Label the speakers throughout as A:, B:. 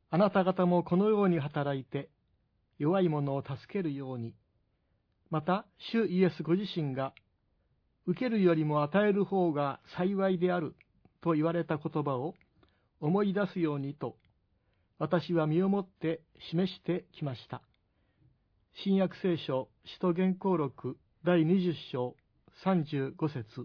A: あなた方もこのように働いて、弱い者を助けるように、また、主イエスご自身が、受けるよりも与える方が幸いであると言われた言葉を思い出すようにと、私は身をもって示してきました。新約聖書使徒言行録第20章35節。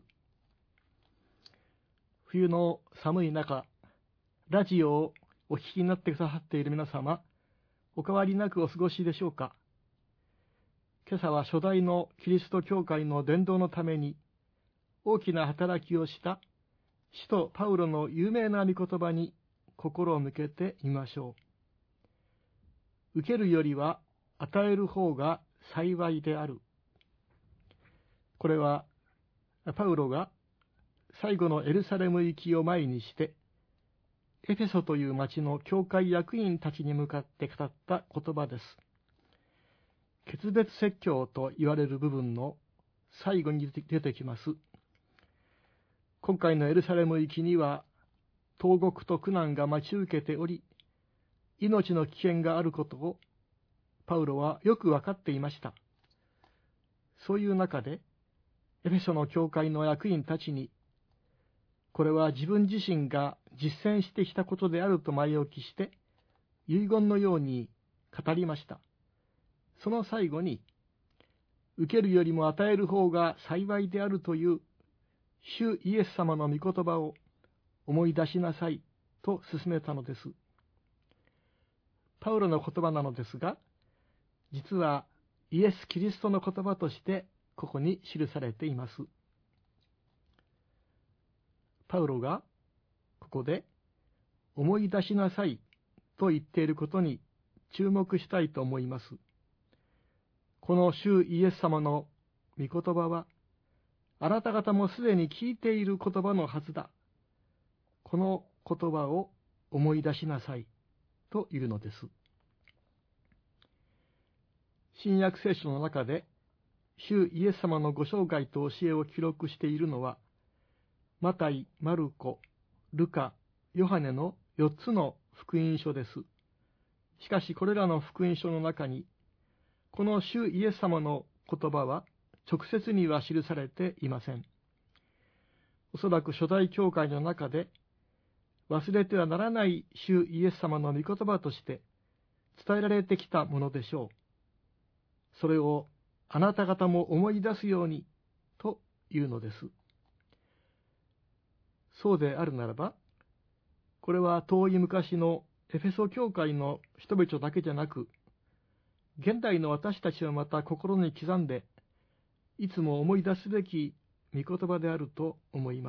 A: 冬の寒い中、ラジオをお聞きになってくださっている皆様、お変わりなくお過ごしでしょうか。今朝は初代のキリスト教会の伝道のために大きな働きをした使徒パウロの有名な御言葉に心を向けてみましょう。受けるよりは与える方が幸いである。これはパウロが最後のエルサレム行きを前にしてエフェソという町の教会役員たちに向かって語った言葉です。決別説教と言われる部分の最後に出てきます。今回のエルサレム行きには投獄と苦難が待ち受けており、命の危険があることをパウロはよくわかっていました。そういう中でエフェソの教会の役員たちに、これは自分自身が実践してきたことであると前置きして、遺言のように語りました。その最後に、受けるよりも与える方が幸いであるという主イエス様の御言葉を思い出しなさいと勧めたのです。パウロの言葉なのですが、実はイエス・キリストの言葉としてここに記されています。パウロがここで思い出しなさいと言っていることに注目したいと思います。この主イエス様の御言葉は、あなた方もすでに聞いている言葉のはずだ。この言葉を思い出しなさいというのです。新約聖書の中で、主イエス様のご生涯と教えを記録しているのは、マタイ、マルコ、ルカ、ヨハネの4つの福音書です。しかしこれらの福音書の中に、この主イエス様の言葉は直接には記されていません。おそらく初代教会の中で、忘れてはならない主イエス様の御言葉として伝えられてきたものでしょう。それをあなた方も思い出すようにというのです。そうであるならば、これは遠い昔のエフェソ教会の人々だけじゃなく、現代の私たちはまた心に刻んで、いつも思い出すべき御言葉であると思います。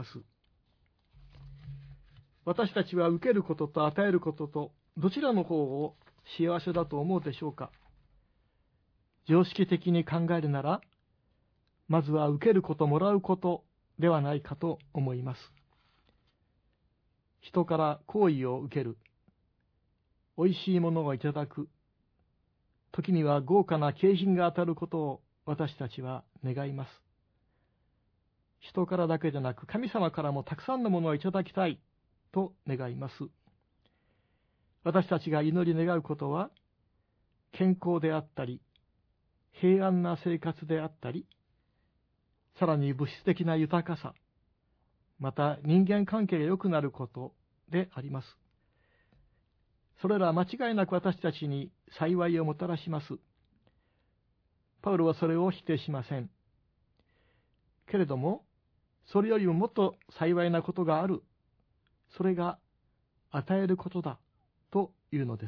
A: 私たちは受けることと与えることと、どちらの方を幸せだと思うでしょうか。常識的に考えるなら、まずは受けること、もらうことではないかと思います。人から好意を受ける、おいしいものをいただく、時には豪華な景品が当たることを私たちは願います。人からだけでなく神様からもたくさんのものをいただきたいと願います。私たちが祈り願うことは、健康であったり、平安な生活であったり、さらに物質的な豊かさ、また人間関係が良くなることであります。それらは間違いなく私たちに幸いをもたらします。パウロはそれを否定しません。けれども、それよりももっと幸いなことがある。それが与えることだというのです。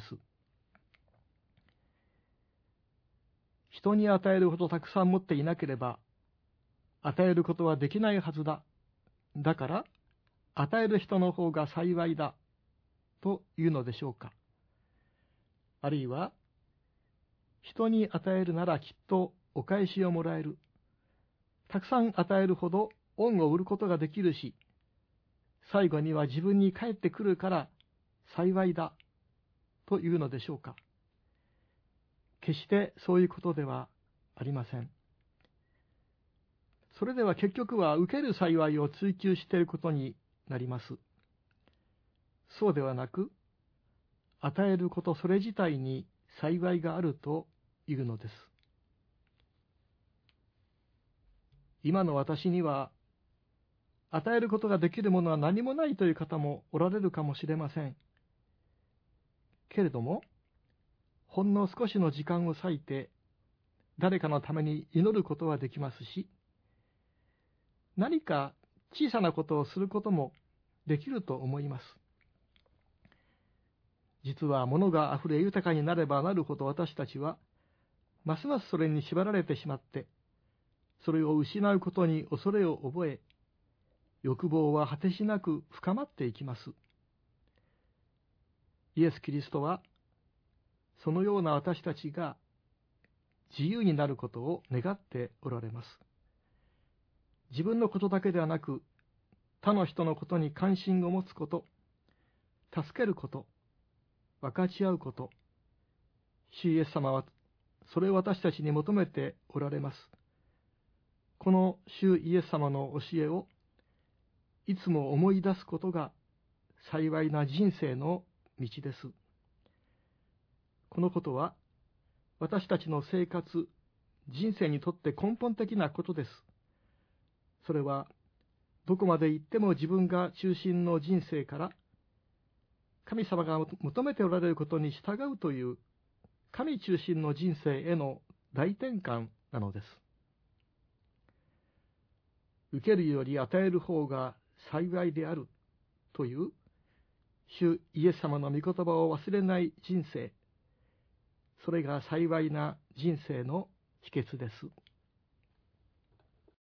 A: 人に与えるほどたくさん持っていなければ、与えることはできないはずだ。だから、与える人の方が幸いだ。というのでしょうか。あるいは、人に与えるならきっとお返しをもらえる。たくさん与えるほど恩を売ることができるし、最後には自分に返ってくるから幸いだ。というのでしょうか。決してそういうことではありません。それでは結局は受ける幸いを追求していることになります。そうではなく、 与えることそれ自体に幸いがあるというのです。今の私には、与えることができるものは何もないという方もおられるかもしれません。けれども、ほんの少しの時間を割いて、誰かのために祈ることはできますし、何か小さなことをすることもできると思います。実は物があふれ豊かになればなるほど私たちは、ますますそれに縛られてしまって、それを失うことに恐れを覚え、欲望は果てしなく深まっていきます。イエス・キリストは、そのような私たちが自由になることを願っておられます。自分のことだけではなく、他の人のことに関心を持つこと、助けること、分かち合うこと、主イエス様はそれを私たちに求めておられます。この主イエス様の教えをいつも思い出すことが幸いな人生の道です。このことは私たちの生活、人生にとって根本的なことです。それはどこまで行っても自分が中心の人生から神様が求めておられることに従うという神中心の人生への大転換なのです。受けるより与える方が幸いであるという主イエス様の御言葉を忘れない人生、それが幸いな人生の秘訣です。